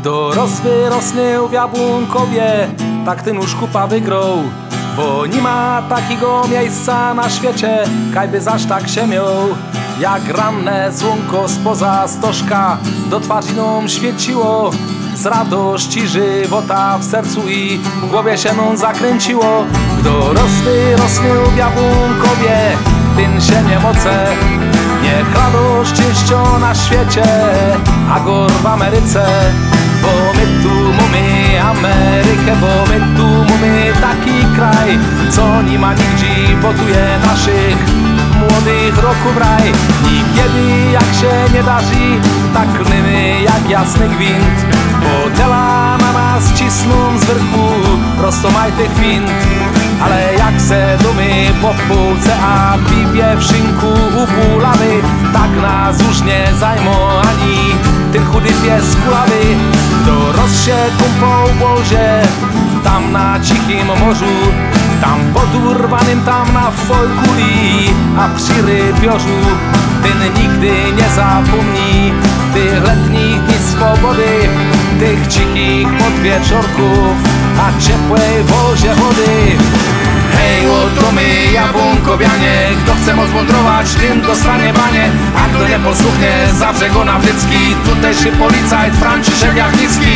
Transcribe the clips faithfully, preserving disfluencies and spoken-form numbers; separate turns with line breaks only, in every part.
Dorosły rosny w Jabłonkowie, tak ten już kupa wygrał, bo nie ma takiego miejsca na świecie, kajby zaś tak się miał. Jak ranne słonko spoza stożka do twarzy nam świeciło, z radości żywota w sercu i w głowie się nam zakręciło. Dorosły rosny w Jabłonkowie, ten się nie moce, niech radość czyścio na świecie, a gór w Ameryce. Bo my tu mamy Amerykę, bo my tu mamy taki kraj, co nie ma nigdzie, botuje naszych młodych roków raj. Niekiedy jak się nie darzy, tak klnymy jak jasny gwint, bo tela na nas cisną z wyrku prosto majtych wint. Ale jak se dumy po półce, a piwie w szynku upulamy, tak nas już nie zajmą ani ten chudy pies kulawy. Doros się kumpą w łozie, tam na cichym morzu, tam pod urwanym, tam na folkuli, a przy rybiorzu. Ten nigdy nie zapomni tych letnich dni swobody, tych cichich podwieczorków, a ciepłej wozie wody. Hej, oto my Jabłonkowianie, kto chce moc wądrować, tym dostanie banie, a kto nie posłuchnie, zawrze go na wrycki. Tutejszy policajt Franciszek Jachnicki.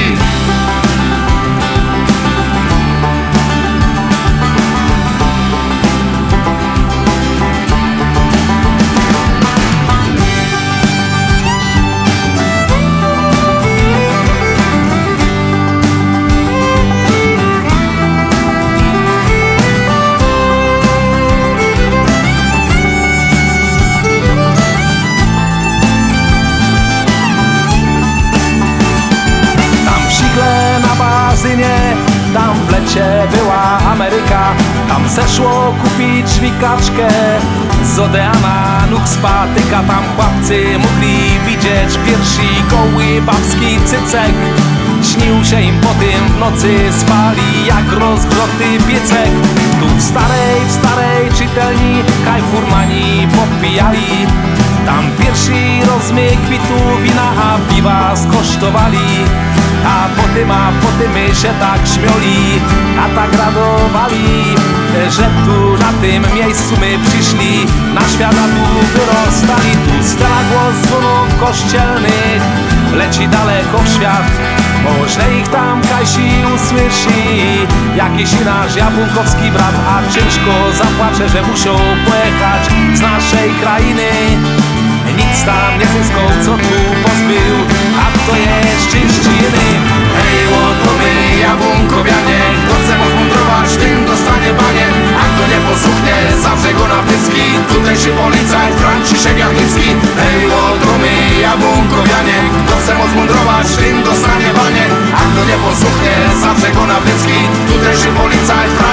Tam w lecie była Ameryka, tam se szło kupić żwikaczkę z odeana nóg spatyka. Tam chłopcy mogli widzieć pierwszy goły babski cycek. Śnił się im po tym w nocy, spali jak rozgrzoty piecek. Tu w starej, w starej czytelni kaj furmani popijali, tam pierwszy rozmyk kwitu wina a piwa skosztowali. A potem, a potem się tak śmiali, a tak radowali, że tu na tym miejscu my przyszli, na świata tu wyrostali. Tu stela głos dzwonów kościelnych, leci daleko w świat, można ich tam kajsi usłyszy, jakiś nasz jabłonkowski brat, a ciężko zapłacze, że muszą pojechać z naszej krainy. Nic tam nie zyskał, co tu pozbył, a to jest czyściny. Hej, oto my Jabłonkowianie, kto chce moc wądrować, tym dostanie banie, a kto nie posłuchnie, zawrze go na pyski. Tutejszy policajt Franciszek Jachnicki. Hej, oto my Jabłonkowianie, kto chce moc wądrować, tym dostanie banie, a kto nie posłuchnie, zawrze go na pyski. Tutejszy policajt Franciszek